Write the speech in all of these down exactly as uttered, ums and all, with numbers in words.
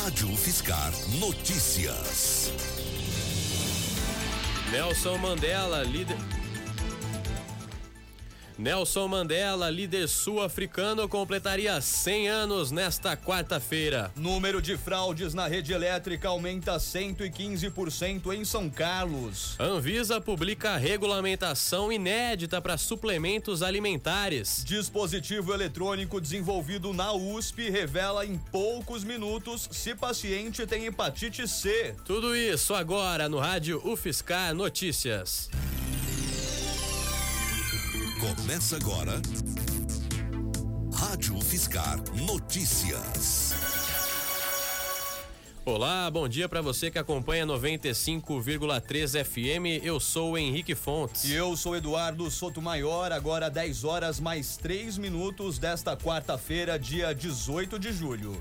Rádio UFSCar Notícias. Nelson Mandela, líder... Nelson Mandela, líder sul-africano, completaria cem anos nesta quarta-feira. Número de fraudes na rede elétrica aumenta cento e quinze por cento em São Carlos. Anvisa publica regulamentação inédita para suplementos alimentares. Dispositivo eletrônico desenvolvido na U S P revela em poucos minutos se paciente tem hepatite C. Tudo isso agora no Rádio UFSCar Notícias. Começa agora, Rádio UFSCar Notícias. Olá, bom dia para você que acompanha noventa e cinco vírgula três F M. Eu sou o Henrique Fontes. E eu sou Eduardo Sotomayor. Agora dez horas mais três minutos desta quarta-feira, dia dezoito de julho.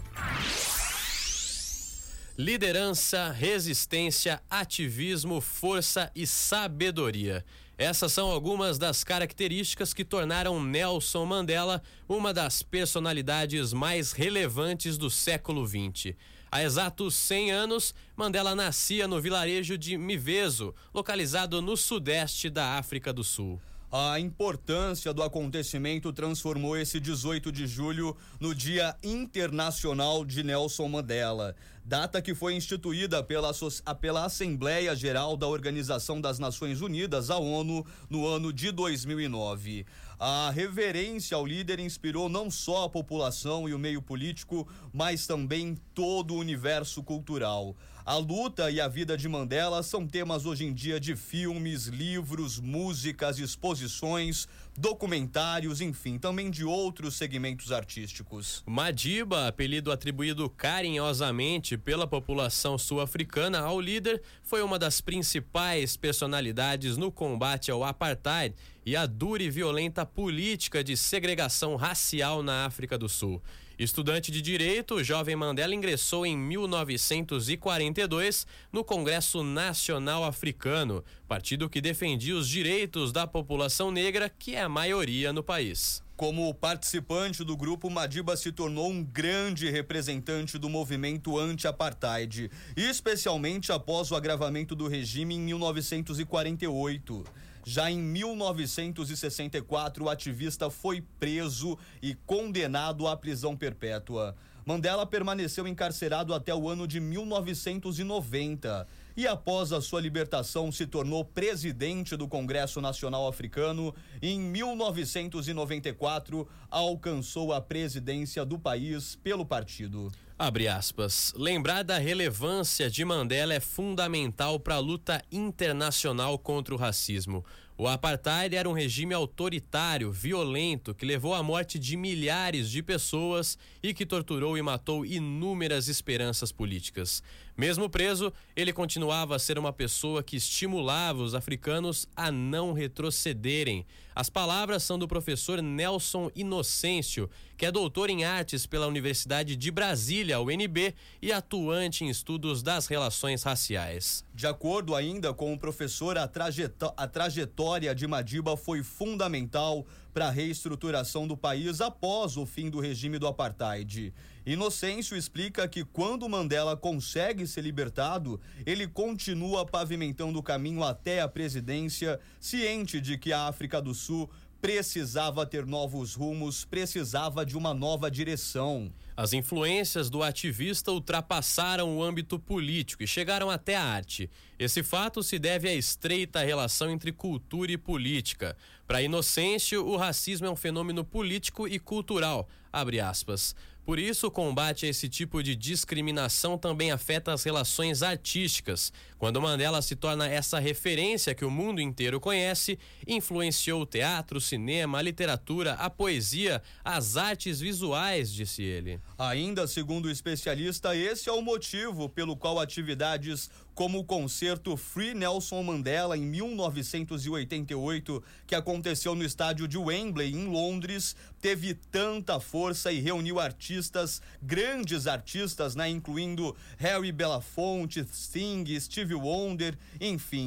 Liderança, resistência, ativismo, força e sabedoria. Essas são algumas das características que tornaram Nelson Mandela uma das personalidades mais relevantes do século vinte. Há exatos cem anos, Mandela nascia no vilarejo de Mvezo, localizado no sudeste da África do Sul. A importância do acontecimento transformou esse dezoito de julho no Dia Internacional de Nelson Mandela, data que foi instituída pela, pela Assembleia Geral da Organização das Nações Unidas, a ONU, no ano de dois mil e nove. A reverência ao líder inspirou não só a população e o meio político, mas também todo o universo cultural. A luta e a vida de Mandela são temas hoje em dia de filmes, livros, músicas, exposições, documentários, enfim, também de outros segmentos artísticos. Madiba, apelido atribuído carinhosamente pela população sul-africana ao líder, foi uma das principais personalidades no combate ao apartheid e à dura e violenta política de segregação racial na África do Sul. Estudante de Direito, o jovem Mandela ingressou em mil novecentos e quarenta e dois no Congresso Nacional Africano, partido que defendia os direitos da população negra, que é a maioria no país. Como participante do grupo, Madiba se tornou um grande representante do movimento anti-apartheid, especialmente após o agravamento do regime em mil novecentos e quarenta e oito. Já em mil novecentos e sessenta e quatro, o ativista foi preso e condenado à prisão perpétua. Mandela permaneceu encarcerado até o ano de mil novecentos e noventa e, após a sua libertação, se tornou presidente do Congresso Nacional Africano e, em mil novecentos e noventa e quatro, alcançou a presidência do país pelo partido. Abre aspas. Lembrar da relevância de Mandela é fundamental para a luta internacional contra o racismo. O apartheid era um regime autoritário, violento, que levou à morte de milhares de pessoas e que torturou e matou inúmeras esperanças políticas. Mesmo preso, ele continuava a ser uma pessoa que estimulava os africanos a não retrocederem. As palavras são do professor Nelson Inocêncio, que é doutor em artes pela Universidade de Brasília, U N B, e atuante em estudos das relações raciais. De acordo ainda com o professor, a, trajetó- a trajetória de Madiba foi fundamental para a reestruturação do país após o fim do regime do apartheid. Inocêncio explica que quando Mandela consegue ser libertado, ele continua pavimentando o caminho até a presidência, ciente de que a África do Sul precisava ter novos rumos, precisava de uma nova direção. As influências do ativista ultrapassaram o âmbito político e chegaram até a arte. Esse fato se deve à estreita relação entre cultura e política. Para Inocêncio, o racismo é um fenômeno político e cultural, abre aspas. Por isso, o combate a esse tipo de discriminação também afeta as relações artísticas. Quando Mandela se torna essa referência que o mundo inteiro conhece, influenciou o teatro, o cinema, a literatura, a poesia, as artes visuais, disse ele. Ainda segundo o especialista, esse é o motivo pelo qual atividades como o concerto Free Nelson Mandela em mil novecentos e oitenta e oito, que aconteceu no estádio de Wembley, em Londres, teve tanta força e reuniu artistas, grandes artistas, né, incluindo Harry Belafonte, Sting, Stevie Wonder, enfim.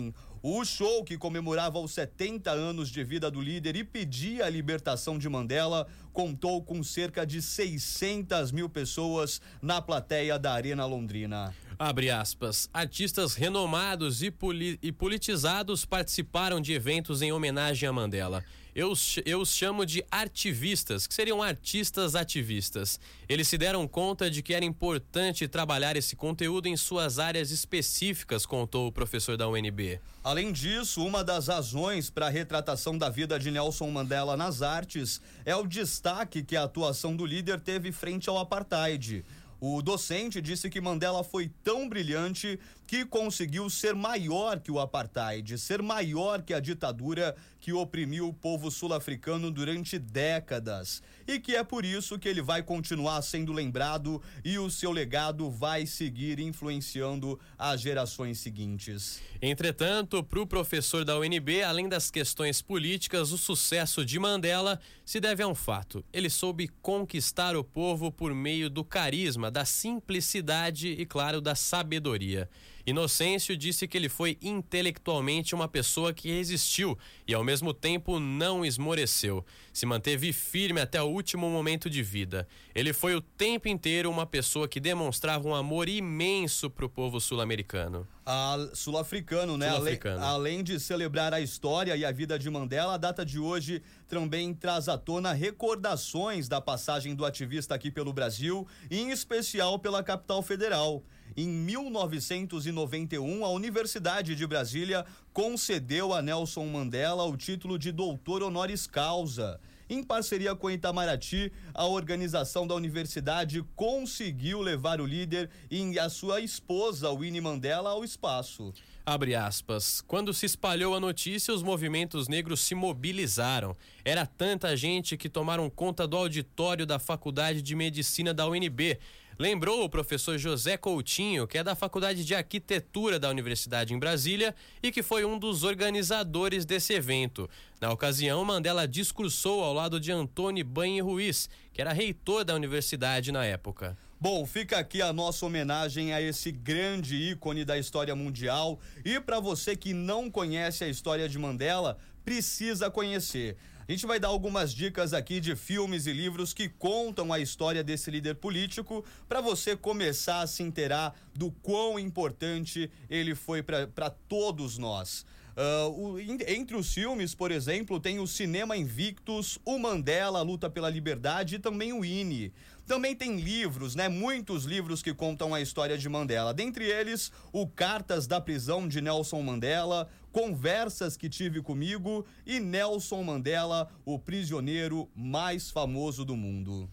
O show, que comemorava os setenta anos de vida do líder e pedia a libertação de Mandela, contou com cerca de seiscentas mil pessoas na plateia da Arena Londrina. Abre aspas. Artistas renomados e, poli- e politizados participaram de eventos em homenagem a Mandela. Eu, eu os chamo de artivistas, que seriam artistas ativistas. Eles se deram conta de que era importante trabalhar esse conteúdo em suas áreas específicas, contou o professor da U N B. Além disso, uma das razões para a retratação da vida de Nelson Mandela nas artes é o destaque que a atuação do líder teve frente ao apartheid. O docente disse que Mandela foi tão brilhante que conseguiu ser maior que o apartheid, ser maior que a ditadura que oprimiu o povo sul-africano durante décadas. E que é por isso que ele vai continuar sendo lembrado e o seu legado vai seguir influenciando as gerações seguintes. Entretanto, para o professor da U N B, além das questões políticas, o sucesso de Mandela se deve a um fato. Ele soube conquistar o povo por meio do carisma, da simplicidade e, claro, da sabedoria. Inocêncio disse que ele foi intelectualmente uma pessoa que resistiu e, ao mesmo tempo, não esmoreceu. Se manteve firme até o último momento de vida. Ele foi o tempo inteiro uma pessoa que demonstrava um amor imenso para o povo sul-americano. A sul-africano, né? Sul-africano. Além, além de celebrar a história e a vida de Mandela, a data de hoje também traz à tona recordações da passagem do ativista aqui pelo Brasil, em especial pela capital federal. Em mil novecentos e noventa e um, a Universidade de Brasília concedeu a Nelson Mandela o título de doutor honoris causa. Em parceria com Itamaraty, a organização da universidade conseguiu levar o líder e a sua esposa, Winnie Mandela, ao espaço. Abre aspas. Quando se espalhou a notícia, os movimentos negros se mobilizaram. Era tanta gente que tomaram conta do auditório da Faculdade de Medicina da U N B. Lembrou o professor José Coutinho, que é da Faculdade de Arquitetura da Universidade em Brasília e que foi um dos organizadores desse evento. Na ocasião, Mandela discursou ao lado de Antônio Banhe Ruiz, que era reitor da universidade na época. Bom, fica aqui a nossa homenagem a esse grande ícone da história mundial. E para você que não conhece a história de Mandela, precisa conhecer. A gente vai dar algumas dicas aqui de filmes e livros que contam a história desse líder político para você começar a se inteirar do quão importante ele foi para todos nós. Uh, o, entre os filmes, por exemplo, tem o Cinema Invictus, o Mandela, a Luta pela Liberdade e também o I N E. Também tem livros, né? Muitos livros que contam a história de Mandela. Dentre eles, o Cartas da Prisão de Nelson Mandela, Conversas que Tive Comigo e Nelson Mandela, o prisioneiro mais famoso do mundo.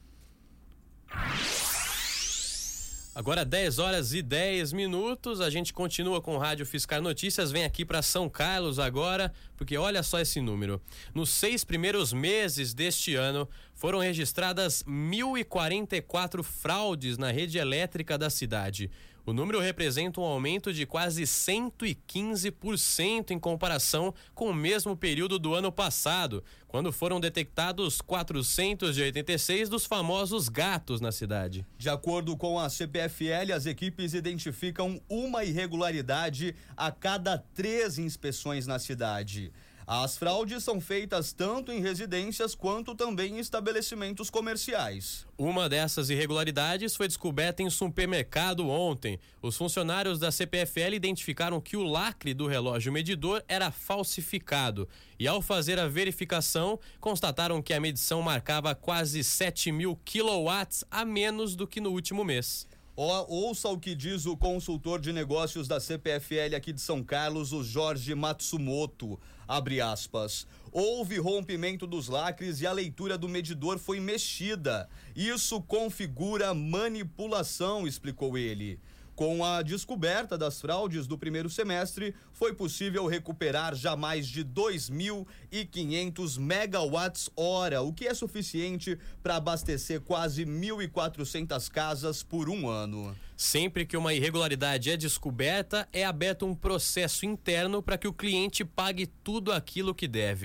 Agora dez horas e dez minutos, a gente continua com o Rádio Fiscar Notícias, vem aqui para São Carlos agora, porque olha só esse número. Nos seis primeiros meses deste ano, foram registradas mil e quarenta e quatro fraudes na rede elétrica da cidade. O número representa um aumento de quase cento e quinze por cento em comparação com o mesmo período do ano passado, quando foram detectados quatrocentos e oitenta e seis dos famosos gatos na cidade. De acordo com a C P F L, as equipes identificam uma irregularidade a cada três inspeções na cidade. As fraudes são feitas tanto em residências quanto também em estabelecimentos comerciais. Uma dessas irregularidades foi descoberta em um supermercado ontem. Os funcionários da C P F L identificaram que o lacre do relógio medidor era falsificado e, ao fazer a verificação, constataram que a medição marcava quase sete mil quilowatts a menos do que no último mês. Ouça o que diz o consultor de negócios da C P F L aqui de São Carlos, o Jorge Matsumoto. Abre aspas. Houve rompimento dos lacres e a leitura do medidor foi mexida. Isso configura manipulação, explicou ele. Com a descoberta das fraudes do primeiro semestre, foi possível recuperar já mais de dois mil e quinhentos megawatts hora, o que é suficiente para abastecer quase mil e quatrocentas casas por um ano. Sempre que uma irregularidade é descoberta, é aberto um processo interno para que o cliente pague tudo aquilo que deve.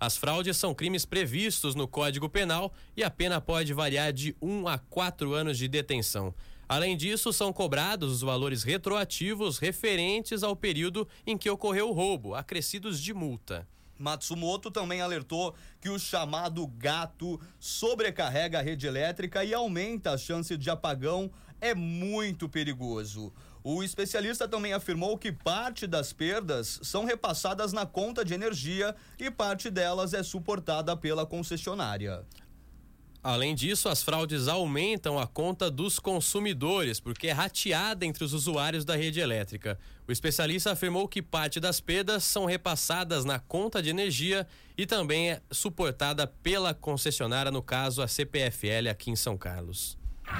As fraudes são crimes previstos no Código Penal e a pena pode variar de um a quatro anos de detenção. Além disso, são cobrados os valores retroativos referentes ao período em que ocorreu o roubo, acrescidos de multa. Matsumoto também alertou que o chamado gato sobrecarrega a rede elétrica e aumenta a chance de apagão, é muito perigoso. O especialista também afirmou que parte das perdas são repassadas na conta de energia e parte delas é suportada pela concessionária. Além disso, as fraudes aumentam a conta dos consumidores, porque é rateada entre os usuários da rede elétrica. O especialista afirmou que parte das perdas são repassadas na conta de energia e também é suportada pela concessionária, no caso a C P F L aqui em São Carlos.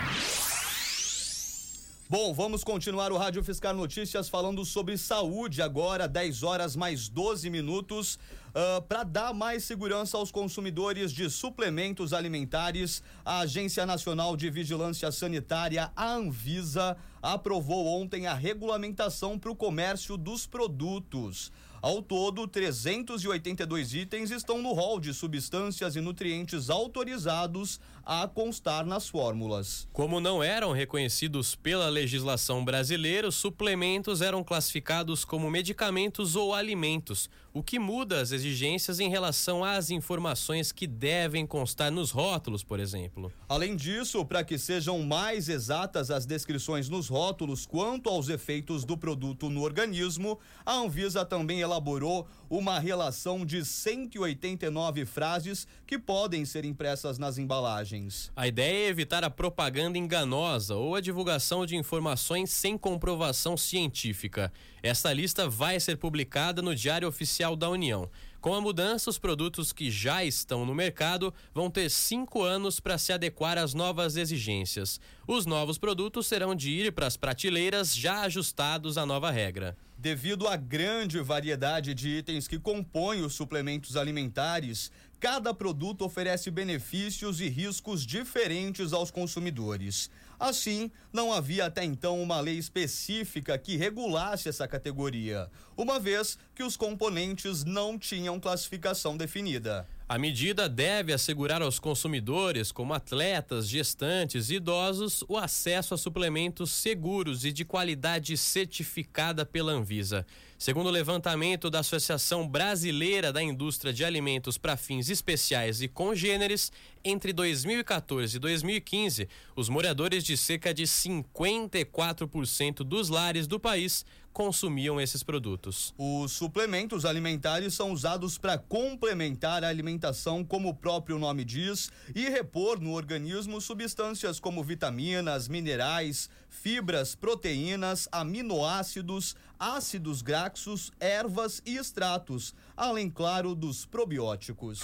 Bom, vamos continuar o Rádio Fiscar Notícias falando sobre saúde agora, dez horas mais doze minutos. Uh, para dar mais segurança aos consumidores de suplementos alimentares, a Agência Nacional de Vigilância Sanitária, a Anvisa, aprovou ontem a regulamentação para o comércio dos produtos. Ao todo, trezentos e oitenta e dois itens estão no rol de substâncias e nutrientes autorizados a constar nas fórmulas. Como não eram reconhecidos pela legislação brasileira, os suplementos eram classificados como medicamentos ou alimentos, o que muda as exigências em relação às informações que devem constar nos rótulos, por exemplo. Além disso, para que sejam mais exatas as descrições nos rótulos quanto aos efeitos do produto no organismo, a Anvisa também elaborou uma relação de cento e oitenta e nove frases que podem ser impressas nas embalagens. A ideia é evitar a propaganda enganosa ou a divulgação de informações sem comprovação científica. Esta lista vai ser publicada no Diário Oficial da União. Com a mudança, os produtos que já estão no mercado vão ter cinco anos para se adequar às novas exigências. Os novos produtos terão de ir para as prateleiras já ajustados à nova regra. Devido à grande variedade de itens que compõem os suplementos alimentares, cada produto oferece benefícios e riscos diferentes aos consumidores. Assim, não havia até então uma lei específica que regulasse essa categoria, uma vez que os componentes não tinham classificação definida. A medida deve assegurar aos consumidores, como atletas, gestantes e idosos, o acesso a suplementos seguros e de qualidade certificada pela Anvisa. Segundo o levantamento da Associação Brasileira da Indústria de Alimentos para Fins Especiais e Congêneres, entre dois mil e quatorze e dois mil e quinze, os moradores de cerca de cinquenta e quatro por cento dos lares do país consumiam esses produtos. Os suplementos alimentares são usados para complementar a alimentação, como o próprio nome diz, e repor no organismo substâncias como vitaminas, minerais, fibras, proteínas, aminoácidos, ácidos graxos, ervas e extratos, além, claro, dos probióticos.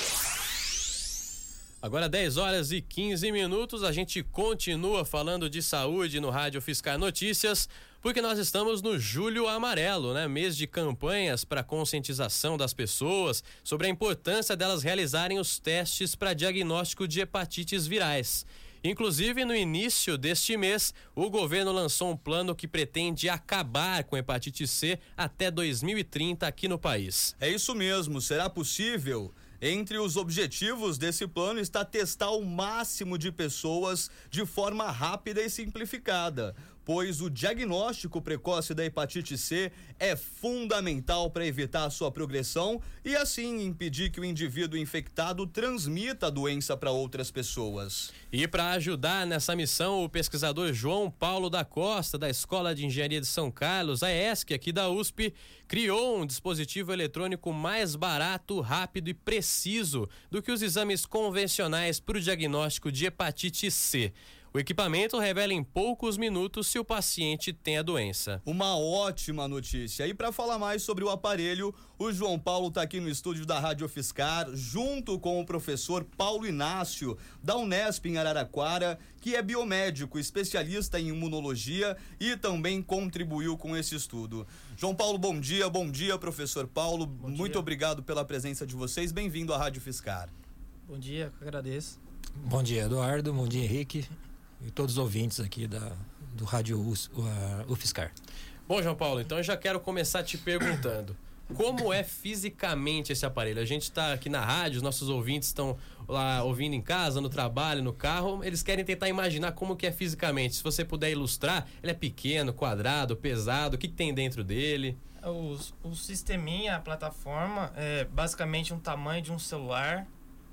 Agora dez horas e quinze minutos, a gente continua falando de saúde no Rádio Fiscar Notícias, porque nós estamos no Julho Amarelo, né? Mês de campanhas para conscientização das pessoas sobre a importância delas realizarem os testes para diagnóstico de hepatites virais. Inclusive, no início deste mês, o governo lançou um plano que pretende acabar com a hepatite C até dois mil e trinta aqui no país. É isso mesmo, será possível? Entre os objetivos desse plano está testar o máximo de pessoas de forma rápida e simplificada, pois o diagnóstico precoce da hepatite C é fundamental para evitar a sua progressão e assim impedir que o indivíduo infectado transmita a doença para outras pessoas. E para ajudar nessa missão, o pesquisador João Paulo da Costa, da Escola de Engenharia de São Carlos, a E S C, aqui da U S P, criou um dispositivo eletrônico mais barato, rápido e preciso do que os exames convencionais para o diagnóstico de hepatite C. O equipamento revela em poucos minutos se o paciente tem a doença. Uma ótima notícia. E para falar mais sobre o aparelho, o João Paulo está aqui no estúdio da Rádio Fiscar, junto com o professor Paulo Inácio, da Unesp em Araraquara, que é biomédico, especialista em imunologia e também contribuiu com esse estudo. João Paulo, bom dia. Bom dia, professor Paulo. Bom Muito dia. Obrigado pela presença de vocês. Bem-vindo à Rádio Fiscar. Bom dia, eu agradeço. Bom dia, Eduardo. Bom dia, Henrique. E todos os ouvintes aqui da, do Rádio U F S C A R. Bom, João Paulo, então eu já quero começar te perguntando, como é fisicamente esse aparelho? A gente está aqui na rádio, os nossos ouvintes estão lá ouvindo em casa, no trabalho, no carro, eles querem tentar imaginar como que é fisicamente. Se você puder ilustrar, ele é pequeno, quadrado, pesado, o que, que tem dentro dele? O, o sisteminha, a plataforma, é basicamente um tamanho de um celular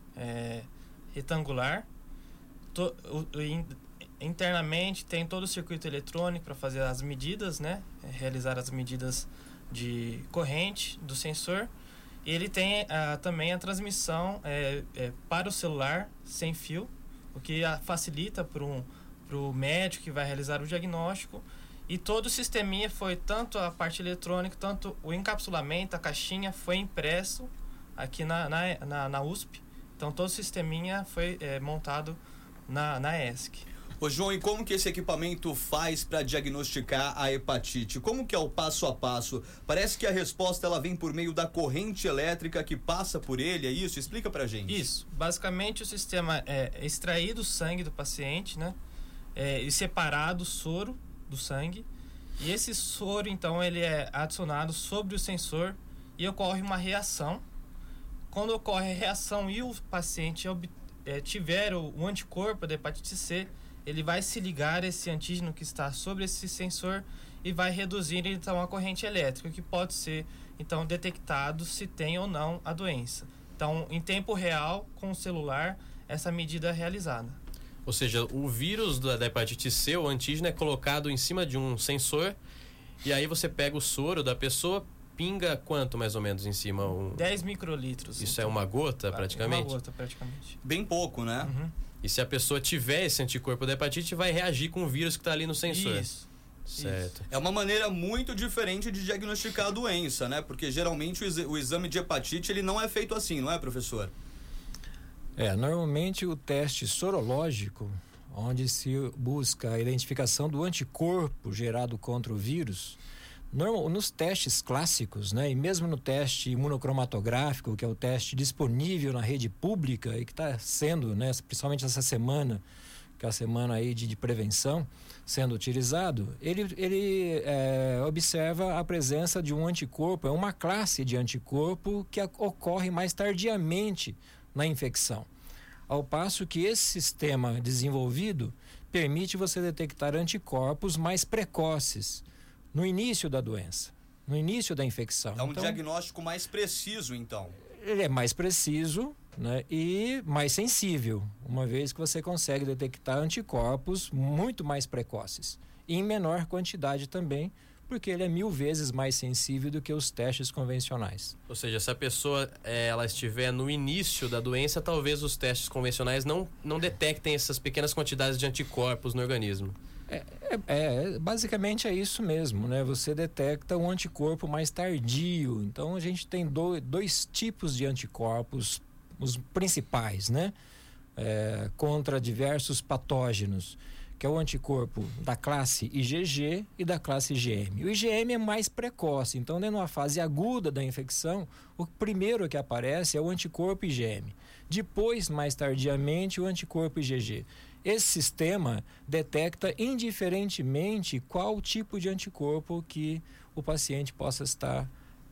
é, retangular. To, o, o, in, internamente tem todo o circuito eletrônico para fazer as medidas, né? Realizar as medidas de corrente do sensor. E ele tem ah, também a transmissão é, é, para o celular sem fio, o que a, facilita para um, o médico que vai realizar o diagnóstico. E todo o sisteminha foi, tanto a parte eletrônica, tanto o encapsulamento, a caixinha, foi impresso aqui na, na, na, na U S P. Então todo o sisteminha foi é, montado na, na E S C. Ô João, e como que esse equipamento faz para diagnosticar a hepatite? Como que é o passo a passo? Parece que a resposta ela vem por meio da corrente elétrica que passa por ele, é isso? Explica pra gente. Isso. Basicamente o sistema é extrair do sangue do paciente, né? É, e separado o soro do sangue. E esse soro, então, ele é adicionado sobre o sensor e ocorre uma reação. Quando ocorre a reação e o paciente é, tiver o, o anticorpo da hepatite C, ele vai se ligar a esse antígeno que está sobre esse sensor e vai reduzir então a corrente elétrica, que pode ser então detectado se tem ou não a doença. Então, em tempo real, com o celular, essa medida é realizada. Ou seja, o vírus da, da hepatite C, o antígeno, é colocado em cima de um sensor e aí você pega o soro da pessoa, pinga quanto mais ou menos em cima? Um... dez microlitros. Isso então. é uma gota praticamente? Uma gota praticamente. Bem pouco, né? Uhum. E se a pessoa tiver esse anticorpo da hepatite, vai reagir com o vírus que está ali no sensor. Isso. Certo. Isso. É uma maneira muito diferente de diagnosticar a doença, né? Porque geralmente o, ex- o exame de hepatite ele não é feito assim, não é, professor? É, normalmente o teste sorológico, onde se busca a identificação do anticorpo gerado contra o vírus, normal, nos testes clássicos, né, e mesmo no teste imunocromatográfico, que é o teste disponível na rede pública e que está sendo, né, principalmente essa semana, que é a semana aí de, de prevenção, sendo utilizado, ele, ele é, observa a presença de um anticorpo, é uma classe de anticorpo que a, ocorre mais tardiamente na infecção. Ao passo que esse sistema desenvolvido permite você detectar anticorpos mais precoces no início da doença, no início da infecção. É um então, diagnóstico mais preciso, então. Ele é mais preciso, né, e mais sensível, uma vez que você consegue detectar anticorpos muito mais precoces. E em menor quantidade também, porque ele é mil vezes mais sensível do que os testes convencionais. Ou seja, se a pessoa é, ela estiver no início da doença, talvez os testes convencionais não, não detectem essas pequenas quantidades de anticorpos no organismo. É, é, é, basicamente é isso mesmo, né? Você detecta um anticorpo mais tardio. Então a gente tem do, dois tipos de anticorpos, os principais, né? É, contra diversos patógenos, que é o anticorpo da classe I G G e da classe I G M. O I G M é mais precoce, então, numa fase aguda da infecção, o primeiro que aparece é o anticorpo I G M. Depois, mais tardiamente, o anticorpo I G G. Esse sistema detecta indiferentemente qual tipo de anticorpo que o paciente possa estar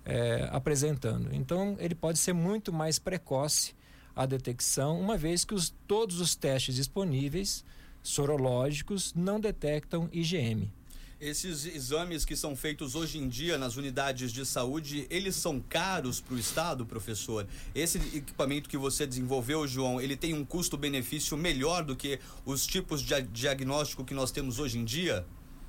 é, apresentando. Então, ele pode ser muito mais precoce a detecção, uma vez que os, todos os testes disponíveis sorológicos não detectam I G M. Esses exames que são feitos hoje em dia nas unidades de saúde, eles são caros para o Estado, professor? Esse equipamento que você desenvolveu, João, ele tem um custo-benefício melhor do que os tipos de diagnóstico que nós temos hoje em dia?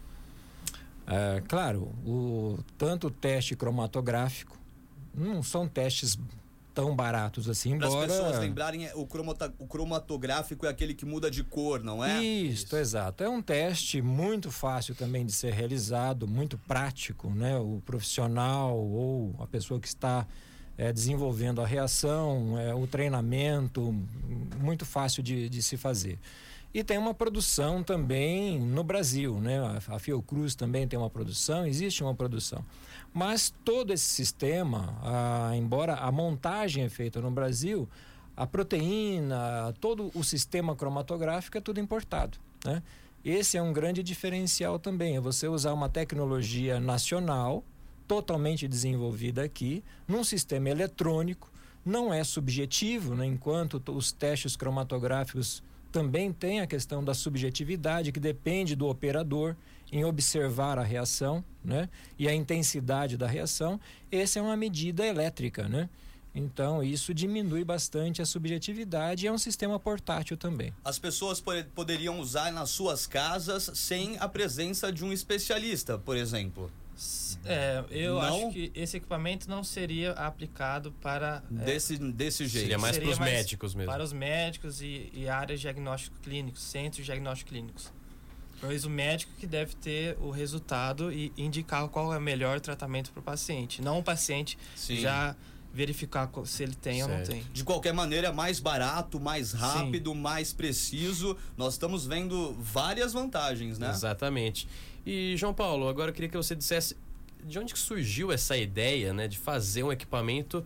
É, claro, o, tanto o teste cromatográfico, não são testes tão baratos assim, embora... Para as pessoas lembrarem, o, cromata, o cromatográfico é aquele que muda de cor, não é? Isso, Isso, exato. É um teste muito fácil também de ser realizado, muito prático, né? O profissional ou a pessoa que está é, desenvolvendo a reação, é, o treinamento, muito fácil de, de se fazer. E tem uma produção também no Brasil, né? A, a Fiocruz também tem uma produção, existe uma produção. Mas todo esse sistema, ah, embora a montagem é feita no Brasil, a proteína, todo o sistema cromatográfico é tudo importado, né? Esse é um grande diferencial também, é você usar uma tecnologia nacional, totalmente desenvolvida aqui, num sistema eletrônico, não é subjetivo, né? Enquanto os testes cromatográficos também têm a questão da subjetividade, que depende do operador em observar a reação, né? E a intensidade da reação. Essa é uma medida elétrica, né? Então, isso diminui bastante a subjetividade e é um sistema portátil também. As pessoas po- poderiam usar nas suas casas sem a presença de um especialista, por exemplo. É, eu Não? acho que esse equipamento não seria aplicado para... é, Desse, desse jeito. Seria mais seria para os mais médicos mesmo. Para os médicos e, e áreas de diagnóstico clínicos, centros de diagnóstico clínicos. Pois o médico que deve ter o resultado e indicar qual é o melhor tratamento para o paciente. Não o paciente Sim. já verificar co- se ele tem Certo. ou não tem. De qualquer maneira, é mais barato, mais rápido, mais preciso. Nós estamos vendo várias vantagens, né? Exatamente. E, João Paulo, agora eu queria que você dissesse de onde que surgiu essa ideia, né, de fazer um equipamento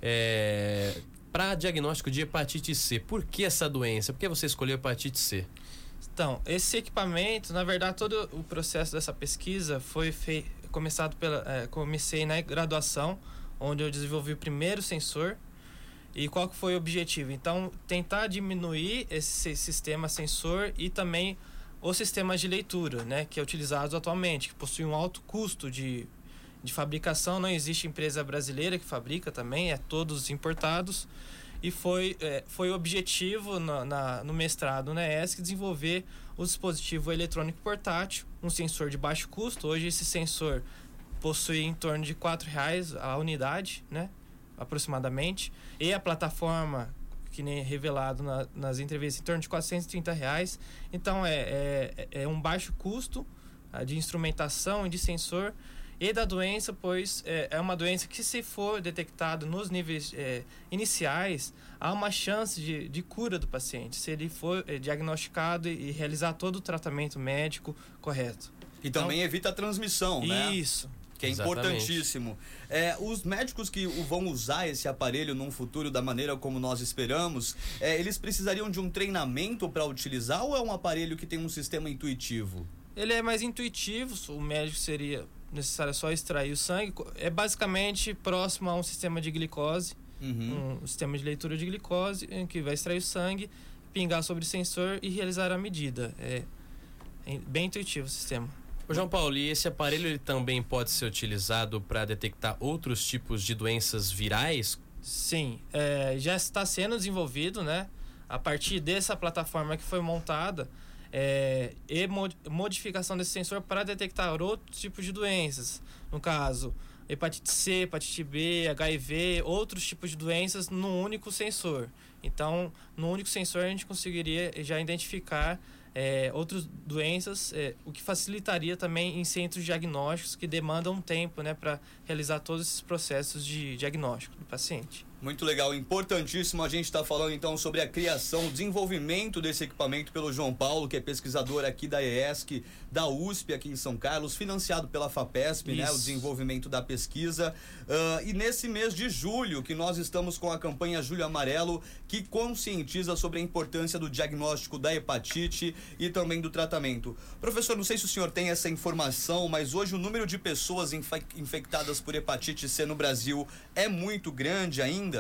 é, para diagnóstico de hepatite C. Por que essa doença? Por que você escolheu hepatite C? Então, esse equipamento, na verdade, todo o processo dessa pesquisa foi fei- começado pela... É, comecei na graduação, onde eu desenvolvi o primeiro sensor. E qual que foi o objetivo? Então, tentar diminuir esse sistema sensor e também os sistemas de leitura, né, que é utilizado atualmente, que possui um alto custo de, de fabricação. Não existe empresa brasileira que fabrica também, é todos importados. E foi, é, foi o objetivo na, na, no mestrado na E S C desenvolver o dispositivo eletrônico portátil, um sensor de baixo custo. Hoje esse sensor possui em torno de quatro reais a unidade, né, aproximadamente, e a plataforma, que nem revelado na, nas entrevistas, em torno de quatrocentos e trinta reais. Então é, é, é um baixo custo ah, de instrumentação e de sensor e da doença, pois é, é uma doença que, se for detectada nos níveis é, iniciais, há uma chance de, de cura do paciente, se ele for é, diagnosticado e, e realizar todo o tratamento médico correto. E também Então, evita a transmissão, né? Isso. Que é Exatamente. importantíssimo. É, os médicos que o- vão usar esse aparelho num futuro da maneira como nós esperamos, é, eles precisariam de um treinamento para utilizar ou é um aparelho que tem um sistema intuitivo? Ele é mais intuitivo, o médico seria necessário só extrair o sangue. É basicamente próximo a um sistema de glicose, Uhum. um sistema de leitura de glicose, em que vai extrair o sangue, pingar sobre o sensor e realizar a medida. É, é bem intuitivo o sistema. Ô, João Paulo, e esse aparelho ele também pode ser utilizado para detectar outros tipos de doenças virais? Sim, é, já está sendo desenvolvido, né? A partir dessa plataforma que foi montada, é, e mod- modificação desse sensor para detectar outros tipos de doenças. No caso, hepatite C, hepatite B, H I V, outros tipos de doenças num único sensor. Então, no único sensor a gente conseguiria já identificar é, outras doenças, é, o que facilitaria também em centros diagnósticos que demandam tempo, né, para realizar todos esses processos de diagnóstico do paciente. Muito legal, importantíssimo. A gente está falando então sobre a criação, o desenvolvimento desse equipamento pelo João Paulo, que é pesquisador aqui da E S C, da U S P aqui em São Carlos, financiado pela FAPESP, né? O Isso. desenvolvimento da pesquisa. Ah, e nesse mês de julho, que nós estamos com a campanha Julho Amarelo, que conscientiza sobre a importância do diagnóstico da hepatite e também do tratamento. Professor, não sei se o senhor tem essa informação, mas hoje o número de pessoas infe- infectadas por hepatite C no Brasil é muito grande ainda?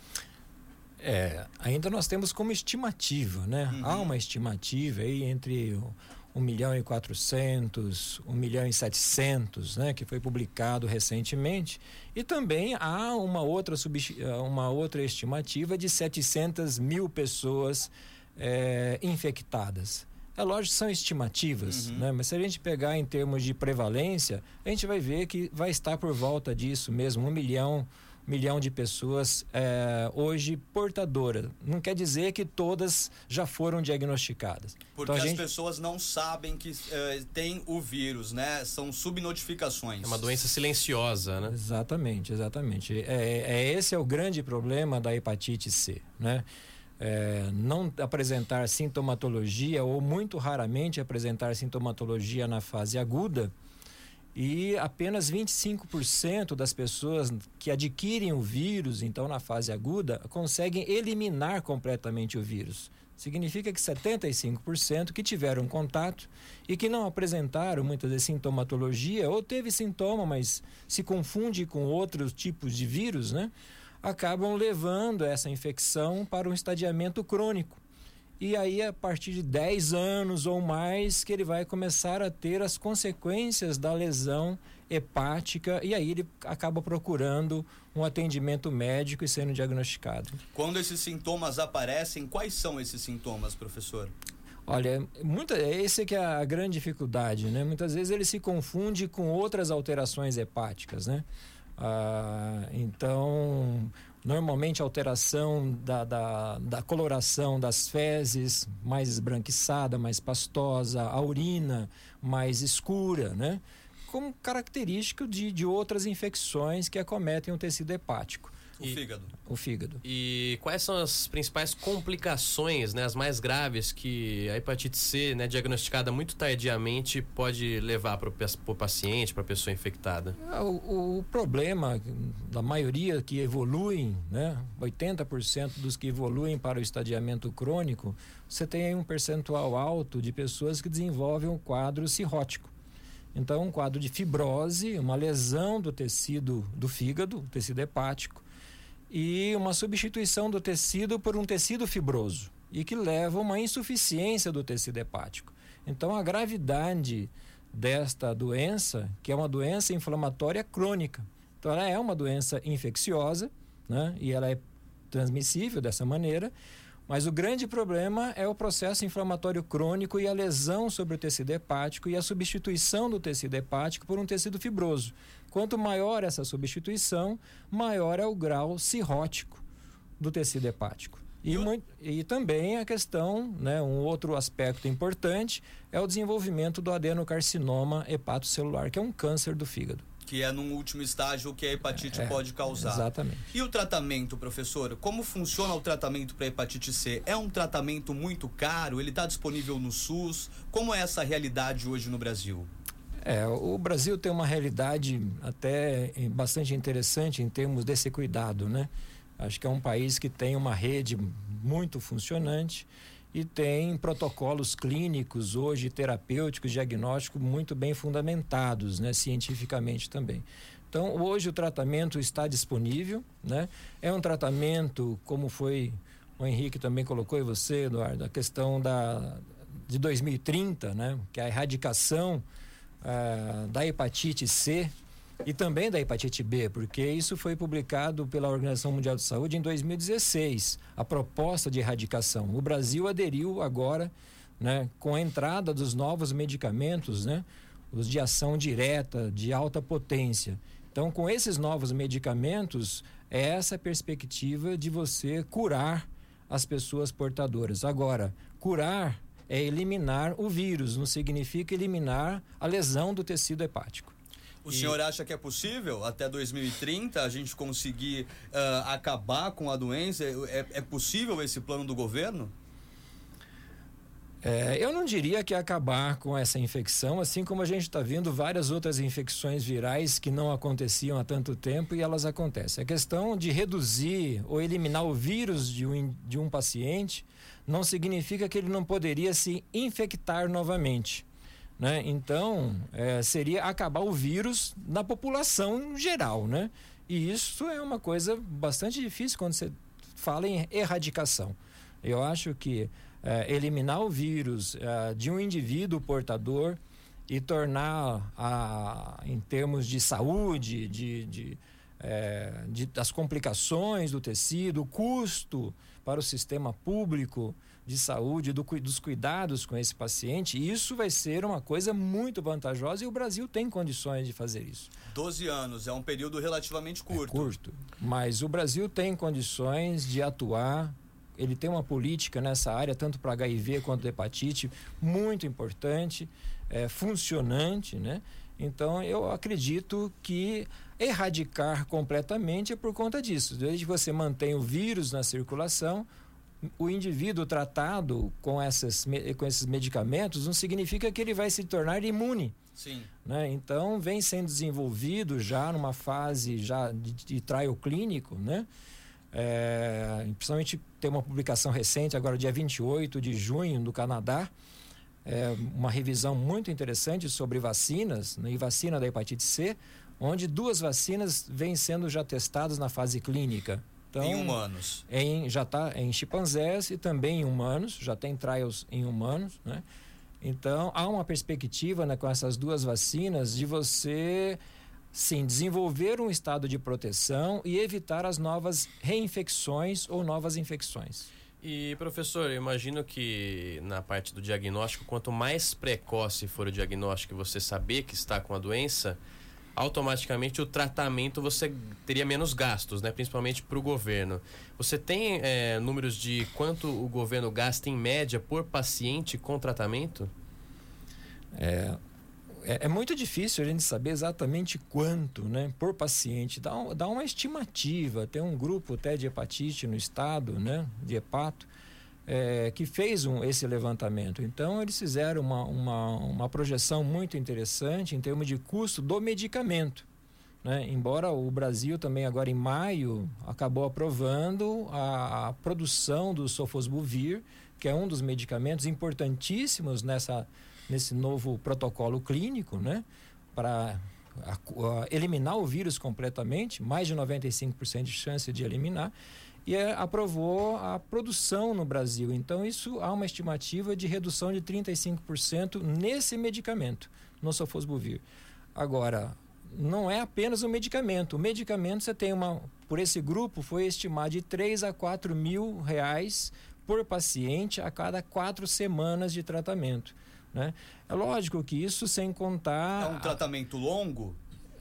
É, ainda nós temos como estimativa, né? Uhum. Há uma estimativa aí entre um milhão e quatrocentos, um milhão e setecentos, né? Que foi publicado recentemente. E também há uma outra, subs- uma outra estimativa de setecentas mil pessoas é, infectadas. É lógico que são estimativas, Uhum. né? Mas se a gente pegar em termos de prevalência, a gente vai ver que vai estar por volta disso mesmo, um milhão milhão de pessoas é, hoje portadoras. Não quer dizer que todas já foram diagnosticadas. Porque Então, a as gente- pessoas não sabem que eh, tem o vírus, né? São subnotificações. É uma doença silenciosa, né? Exatamente, exatamente. É, é, esse é o grande problema da hepatite C, né? É, não apresentar sintomatologia ou muito raramente apresentar sintomatologia na fase aguda, e apenas vinte e cinco por cento das pessoas que adquirem o vírus, então na fase aguda, conseguem eliminar completamente o vírus. Significa que setenta e cinco por cento que tiveram contato e que não apresentaram muitas vezes sintomatologia ou teve sintoma, mas se confunde com outros tipos de vírus, né? Acabam levando essa infecção para um estadiamento crônico. E aí, a partir de dez anos ou mais, que ele vai começar a ter as consequências da lesão hepática, e aí ele acaba procurando um atendimento médico e sendo diagnosticado. Quando esses sintomas aparecem, quais são esses sintomas, professor? Olha, muita, esse que é a grande dificuldade, né? Muitas vezes ele se confunde com outras alterações hepáticas, né? Ah, então, normalmente a alteração da, da, da coloração das fezes, mais esbranquiçada, mais pastosa, a urina mais escura, né? Como característico de, de outras infecções que acometem o tecido hepático. O e, fígado. O fígado. E quais são as principais complicações, né, as mais graves que a hepatite C, né, diagnosticada muito tardiamente, pode levar para o paciente, para a pessoa infectada? O, o problema da maioria que evoluem, né, oitenta por cento dos que evoluem para o estadiamento crônico, você tem aí um percentual alto de pessoas que desenvolvem um quadro cirrótico. Então, um quadro de fibrose, uma lesão do tecido do fígado, tecido hepático, e uma substituição do tecido por um tecido fibroso, e que leva a uma insuficiência do tecido hepático. Então, a gravidade desta doença, que é uma doença inflamatória crônica, então ela é uma doença infecciosa, né? E ela é transmissível dessa maneira, mas o grande problema é o processo inflamatório crônico e a lesão sobre o tecido hepático e a substituição do tecido hepático por um tecido fibroso. Quanto maior essa substituição, maior é o grau cirrótico do tecido hepático. E, muito, e também a questão, né, um outro aspecto importante é o desenvolvimento do adenocarcinoma hepatocelular, que é um câncer do fígado. Que é num último estágio que a hepatite é, pode causar. Exatamente. E o tratamento, professor? Como funciona o tratamento para hepatite C? É um tratamento muito caro? Ele está disponível no SUS? Como é essa realidade hoje no Brasil? É, o Brasil tem uma realidade até bastante interessante em termos desse cuidado, né? Acho que é um país que tem uma rede muito funcionante e tem protocolos clínicos hoje, terapêuticos, diagnósticos muito bem fundamentados, né, cientificamente também. Então, hoje o tratamento está disponível, né? É um tratamento, como foi o Henrique também colocou e você, Eduardo, a questão da, de dois mil e trinta, né? Que é a erradicação ah, da hepatite C e também da hepatite B, porque isso foi publicado pela Organização Mundial de Saúde em dois mil e dezesseis, a proposta de erradicação. O Brasil aderiu agora, né, com a entrada dos novos medicamentos, né, os de ação direta, de alta potência. Então, com esses novos medicamentos, é essa a perspectiva de você curar as pessoas portadoras. Agora, curar é eliminar o vírus, não significa eliminar a lesão do tecido hepático. O e... senhor acha que é possível, até dois mil e trinta, a gente conseguir uh, acabar com a doença? É, é possível esse plano do governo? É, eu não diria que é acabar com essa infecção, assim como a gente está vendo várias outras infecções virais que não aconteciam há tanto tempo e elas acontecem. A questão de reduzir ou eliminar o vírus de um, de um paciente não significa que ele não poderia se infectar novamente. Né? Então, é, seria acabar o vírus na população geral, né? E isso é uma coisa bastante difícil quando você fala em erradicação. Eu acho que é, eliminar o vírus é, de um indivíduo portador e tornar, a, em termos de saúde, de, de, é, de, das complicações do tecido, o custo para o sistema público de saúde, do, dos cuidados com esse paciente, isso vai ser uma coisa muito vantajosa e o Brasil tem condições de fazer isso. doze anos, é um período relativamente curto. É curto, mas o Brasil tem condições de atuar, ele tem uma política nessa área, tanto para H I V quanto hepatite, muito importante, é, funcionante, né? Então, eu acredito que erradicar completamente é por conta disso. Desde que você mantém o vírus na circulação, o indivíduo tratado com, essas, com esses medicamentos não significa que ele vai se tornar imune. Sim. Né? Então, vem sendo desenvolvido já numa fase já de, de trial clínico, né? É, principalmente tem uma publicação recente, agora dia vinte e oito de junho, do Canadá, é, uma revisão muito interessante sobre vacinas, né, e vacina da hepatite C, onde duas vacinas vêm sendo já testadas na fase clínica. Então, em humanos. Em, já está em chimpanzés e também em humanos, já tem trials em humanos, né? Então, há uma perspectiva, né, com essas duas vacinas de você, sim, desenvolver um estado de proteção e evitar as novas reinfecções ou novas infecções. E, professor, eu imagino que na parte do diagnóstico, quanto mais precoce for o diagnóstico e você saber que está com a doença, automaticamente o tratamento você teria menos gastos, né? Principalmente para o governo. Você tem é, números de quanto o governo gasta em média por paciente com tratamento? É, é, é muito difícil a gente saber exatamente quanto, né, por paciente. Dá, um, dá uma estimativa. Tem um grupo até de hepatite no estado, né, de hepato, é, que fez um, esse levantamento. Então, eles fizeram uma, uma, uma projeção muito interessante em termos de custo do medicamento, né? Embora o Brasil também agora em maio acabou aprovando a, a produção do Sofosbuvir, que é um dos medicamentos importantíssimos nessa, nesse novo protocolo clínico, né? Para eliminar o vírus completamente, mais de noventa e cinco por cento de chance de eliminar. E é, aprovou a produção no Brasil. Então, isso há uma estimativa de redução de trinta e cinco por cento nesse medicamento, no Sofosbuvir. Agora, não é apenas o medicamento. O medicamento, você tem uma... Por esse grupo, foi estimado de três a quatro mil reais por paciente a cada quatro semanas de tratamento, né? É lógico que isso sem contar... É um tratamento longo?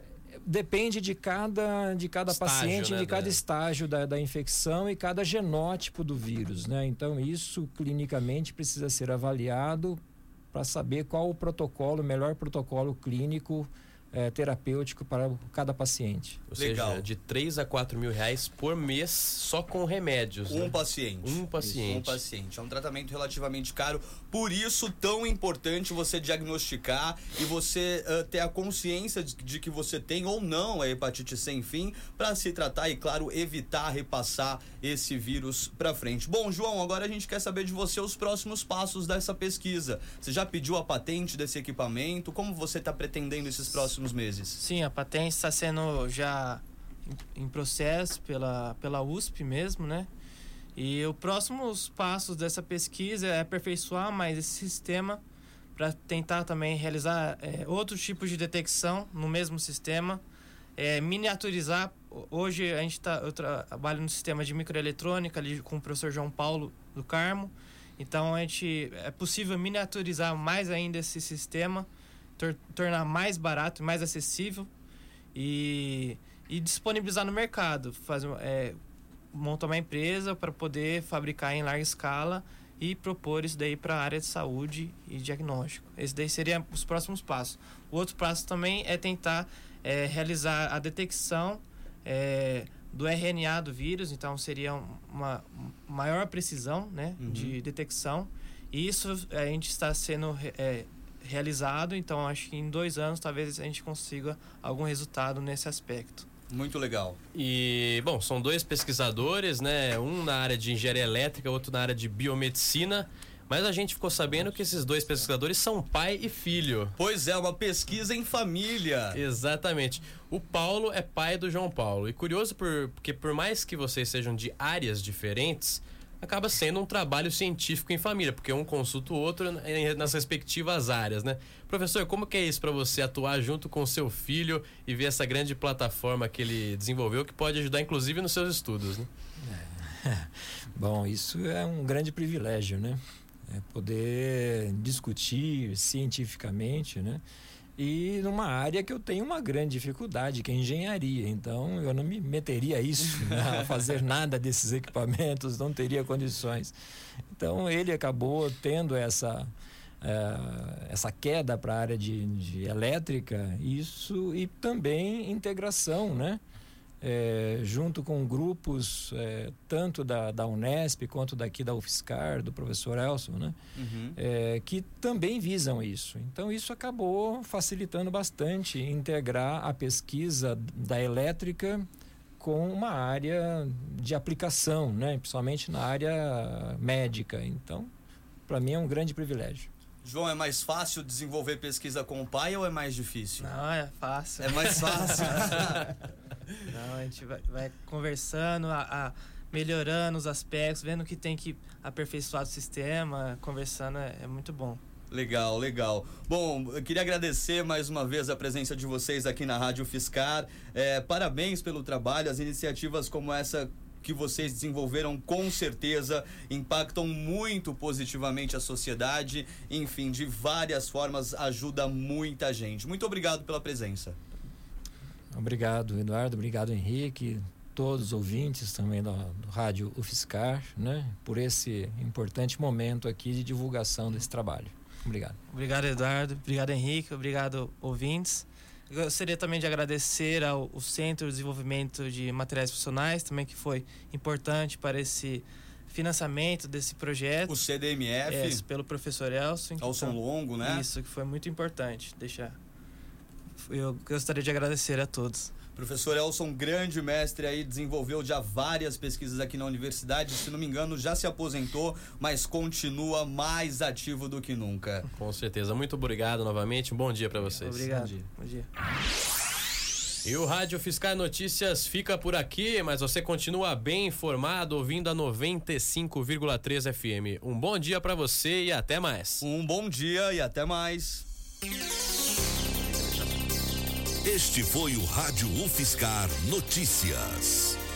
Depende de cada, de cada estágio, paciente, né, de cada da... estágio da, da infecção e cada genótipo do vírus, né? Então, isso clinicamente precisa ser avaliado para saber qual o protocolo, o melhor protocolo clínico é, terapêutico para cada paciente. Ou Legal. seja, de três a quatro mil reais por mês só com remédios. Um né? paciente. Um paciente. Um paciente. É um tratamento relativamente caro. Por isso, tão importante você diagnosticar e você uh, ter a consciência de, de que você tem ou não a hepatite C, enfim, para se tratar e, claro, evitar repassar esse vírus para frente. Bom, João, agora a gente quer saber de você os próximos passos dessa pesquisa. Você já pediu a patente desse equipamento? Como você está pretendendo esses próximos meses? Sim, a patente está sendo já em, em processo pela, pela U S P mesmo, né? E os próximos passos dessa pesquisa é aperfeiçoar mais esse sistema para tentar também realizar é, outros tipos de detecção no mesmo sistema, é, miniaturizar. Hoje a gente tá, eu trabalho no sistema de microeletrônica ali com o professor João Paulo do Carmo, então a gente, é possível miniaturizar mais ainda esse sistema, tor- tornar mais barato, mais acessível e, e disponibilizar no mercado, fazer, é, montar uma empresa para poder fabricar em larga escala e propor isso daí para a área de saúde e diagnóstico. Esse daí seria os próximos passos. O outro passo também é tentar é, realizar a detecção é, do R N A do vírus, então seria uma maior precisão, né, uhum. de detecção. E isso a gente está sendo é, realizado, então acho que em dois anos talvez a gente consiga algum resultado nesse aspecto. Muito legal. E, bom, são dois pesquisadores, né? Um na área de engenharia elétrica, outro na área de biomedicina. Mas a gente ficou sabendo que esses dois pesquisadores são pai e filho. Pois é, uma pesquisa em família. Exatamente. O Paulo é pai do João Paulo. E curioso por, porque por mais que vocês sejam de áreas diferentes, acaba sendo um trabalho científico em família, porque um consulta o outro nas respectivas áreas, né? Professor, como que é isso para você atuar junto com o seu filho e ver essa grande plataforma que ele desenvolveu, que pode ajudar inclusive nos seus estudos, né? É. Bom, isso é um grande privilégio, né? É poder discutir cientificamente, né? E numa área que eu tenho uma grande dificuldade, que é a engenharia. Então, eu não me meteria a isso, né? A fazer nada desses equipamentos, não teria condições. Então, ele acabou tendo essa, é, essa queda para a área de, de elétrica, isso, e também integração, né? É, junto com grupos é, tanto da, da Unesp quanto daqui da UFSCar, do professor Elson, né? Uhum. É, que também visam isso. Então isso acabou facilitando bastante integrar a pesquisa da elétrica com uma área de aplicação, né? Principalmente na área médica. Então, para mim é um grande privilégio. João, é mais fácil desenvolver pesquisa com o pai ou é mais difícil? Não, é fácil. É mais fácil. Não, a gente vai, vai conversando, a, a, melhorando os aspectos, vendo que tem que aperfeiçoar o sistema, conversando, é, é muito bom. Legal, legal. Bom, eu queria agradecer mais uma vez a presença de vocês aqui na Rádio Fiscar. É, parabéns pelo trabalho, as iniciativas como essa que vocês desenvolveram com certeza impactam muito positivamente a sociedade, enfim, de várias formas ajuda muita gente. Muito obrigado pela presença. Obrigado, Eduardo, obrigado, Henrique, todos os ouvintes também do, do Rádio UFSCar, né, por esse importante momento aqui de divulgação desse trabalho. Obrigado. Obrigado, Eduardo. Obrigado, Henrique. Obrigado, ouvintes. Eu gostaria também de agradecer ao, ao Centro de Desenvolvimento de Materiais Profissionais, também que foi importante para esse financiamento desse projeto. O C D M F. É, pelo professor Elson. Elson então, Longo, né? Isso, que foi muito importante. Deixar. Eu gostaria de agradecer a todos. Professor Elson, grande mestre aí, desenvolveu já várias pesquisas aqui na universidade, se não me engano já se aposentou, mas continua mais ativo do que nunca. Com certeza, muito obrigado novamente, um bom dia para vocês. Obrigado. Bom dia. Bom dia. E o Rádio Fiscar Notícias fica por aqui, mas você continua bem informado ouvindo a noventa e cinco vírgula três F M. Um bom dia para você e até mais. Um bom dia e até mais. Este foi o Rádio UFSCar Notícias.